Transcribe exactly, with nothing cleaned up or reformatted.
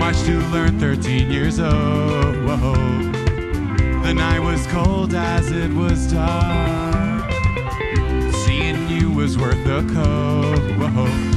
March to learn, thirteen years old. Whoa. The night was cold as it was dark. Seeing you was worth the cold. Whoa.